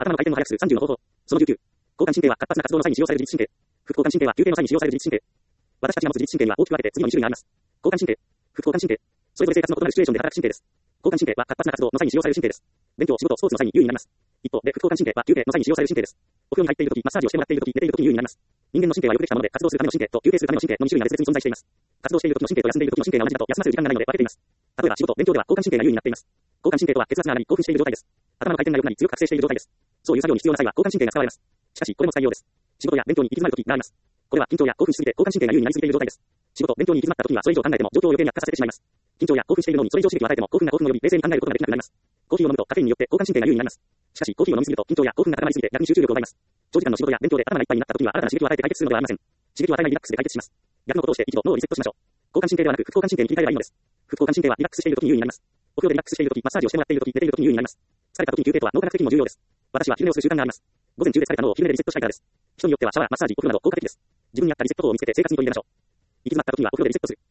頭の回転を速くする30の方法。その19。交感神経は活発な活動の際に使用される自律神経。副交感神経は休憩の際に使用される自律神経。私たちが持つ自律神経には大きく分けて次の2種類があります。交感神経、副交感神経。それぞれ生活の異なるシチュエーションで働く神経です。交感神経は活発な活動の際に使用される神経です。勉強、仕事、スポーツの際に優位になります。一方で、副交感神経は休憩の際に使用される神経です。お風呂に入っているとき、マッサージをしてもらっているとき、寝ているときに優位になります。人間の神経はよくできたもので、活動するための神経と休憩するための神経の2種類が別々に存在しています。活動しているときの神経と休んでいるときの神経が同じだと休ませる時間がないので分けています。例えば仕事、勉強では交感神経が優位になっています。交感神経とは血圧が上がり興奮している状態です。頭の回転が良くなり強く覚醒している状態です。そういう作業に必要な際は交感神経が使われます。しかし、これも採用です。仕事や勉強に行き詰まるときがあります。これは緊張や興奮しすぎて交感神経が優位になりすぎている状態です。仕事、勉強に行き詰まったときにはそれ以上考えても状況を余計に悪化させてしまいます。緊張や興奮しているのにそれ以上刺激を与えても興奮が興奮を呼び冷静に考えることができなくなります。コーヒーを飲むとカフェインによって交感神経が優位になります。しかし、コーヒーを飲みすぎると緊張や興奮が高まりすぎて逆に集中力を奪います。長時間の仕事や勉強で頭がいっぱいになったときには新たな刺激を与えて解決するのではありません。刺激を与えないリラックスで解決します。逆のことをして一度脳をリセットしましょう。交感神経ではなく副交感神経に切り替えればいいのです。副交感神経はリラックスしているときに優位になります。お風呂でリラックスしているとき、マッサージをしてもらっているとき、寝ているときに優位になります。疲れたときに休憩とは脳科学的にも重要です。私は昼寝をする習慣があります。午前中で疲れた脳を昼寝でリセットしたいからです。人によってはシャワー、マッサージ、お風呂など効果的です。自分に合ったリセット法を見つけて生活に取り入れましょう。行き詰まったときにはお風呂でリセットする。